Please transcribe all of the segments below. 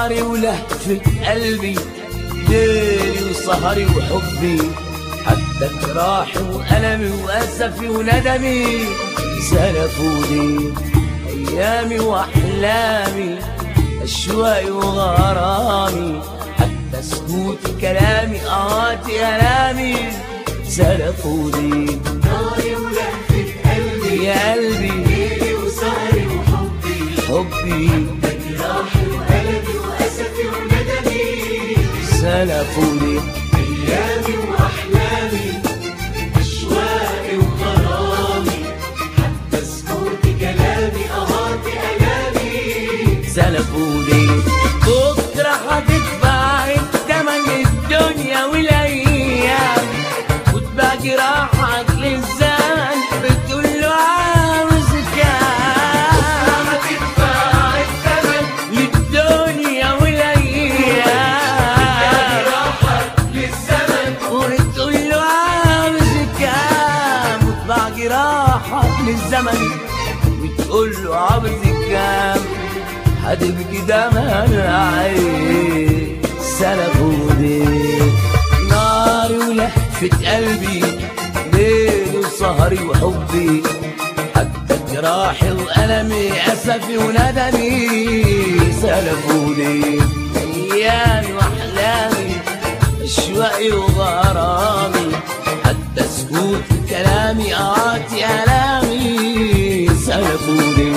ناري ولهفة قلبي، ليلي وسهري وحبي، حتى جراحي وألمي وأسفي وندمي سلفوني. أيامي وأحلامي، أشواقي وغرامي، حتى سكوت كلامي قهاتي ألامي سلفوني. ناري ولهفة قلبي يا قلبي، ليلي وسهري وحبي، حبي، جراحي وألمي وأسفي وندمي سلفوني. أيامي وأحلامي، أشواقي وغرامي، حتى سكوت كلامي قهاتي ألامي سلفوني. بكرة هتدفع التمن الدنيا والأيام، وتبقى جراحك للزمن بتقول له عاوز كام. هتدفع الثمن للدنيا والأيام، جراحك للزمن وتقول له عاوز كام، وتبقى جراحك للزمن وتقول له عاوز كام. هتبكي دمع العين سلفوني. ناري ولهفة قلبي، ليلي وسهري وحبي، حتى جراحي وألمي أسفي وندمي سلفوني. أيامي وأحلامي، أشواقي وغرامي، حتى سكوت كلامي قهاتي ألامي سلفوني.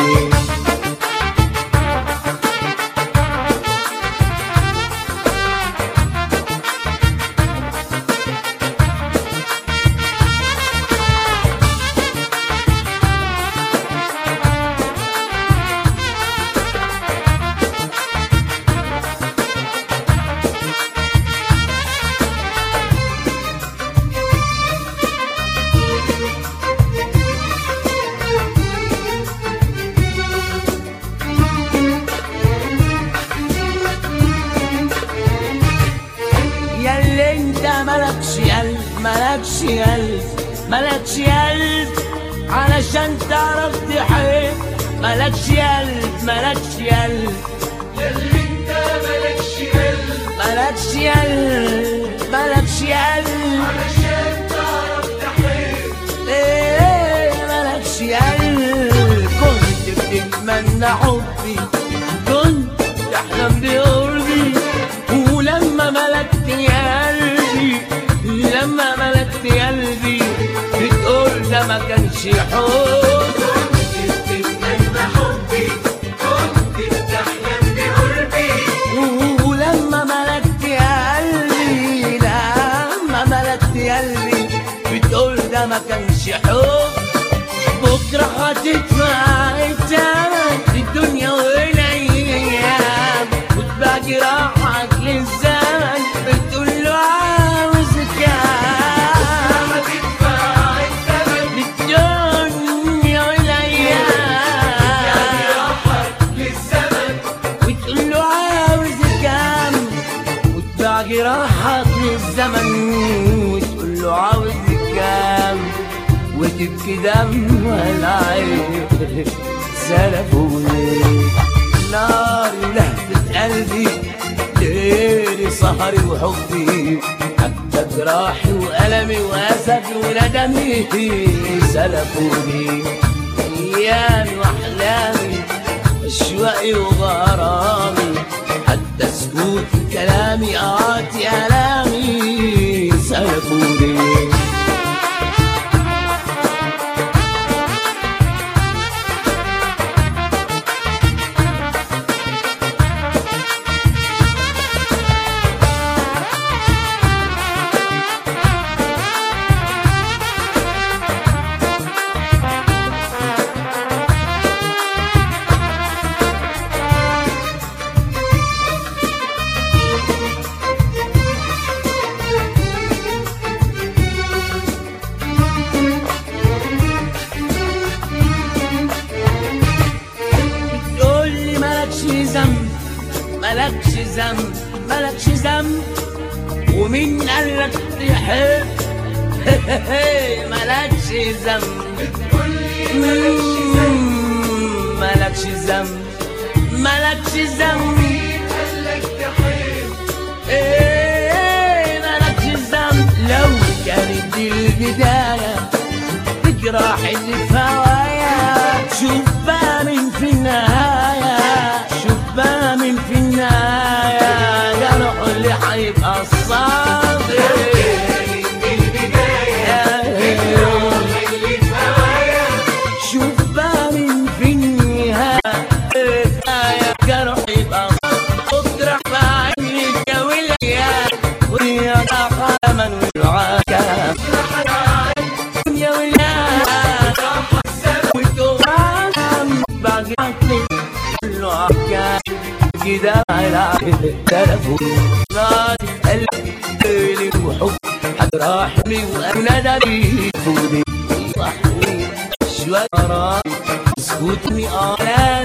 ياللي انت ملكش قلب، ملكش قلب، ملكش قلب علشان تعرف تحب، ملكش قلب، ملكش قلب، ياللي انت ملكش قلب، ملكش قلب، ملكش قلب علشان تعرف تحب. ليه ملكش قلب. كنت بتتمنى حبي، كنت تحلم بقربي، ولما ملكت قلبي، لما ملكت قلبي بتقول ده ما كانش حب. كنت بتتمنى حبي، كنت بتحلم بقربي، ولما ملكت قلبي، لما ملكت قلبي بتقول ده ما كانش حب. بكرة هتدفع التمن الدنيا والأيام، وتبقى جراحك للزمن بتقول له عاوز كام. هتدفع الثمن للدنيا والأيام، جراحك للزمن وتقول له عاوز كام، وتباع جراحك للزمن وتقول له عاوز كام، وتبكي دمع العين سلفوني. ناري ولهفة قلبي، ليلي سهري وحبي، حتى جراحي وألمي وأسفي وندمي سلفوني. أيامي وأحلامي، أشواقي وغرامي، حتى سكوت كلامي قهاتي ألامي سلفوني. ملكش ذنب، ملكش ذنب، ومين قالك تحب؟ ملكش ذنب، ملكش ذنب، ملكش ذنب، شوف بقى من في النهاية، شوف بقى من في النهاية جرح اللي هيبقى الصبر شوف بقى من في النهاية جرح يبقى اطرح بعيني الجوية ويا خامن والعكام يا ولاد وتوام بعقلي كله عكام كده على التلفون نادي قلبي وحب حد راحني وانا داري فودي صحوي شوية راي اسكتني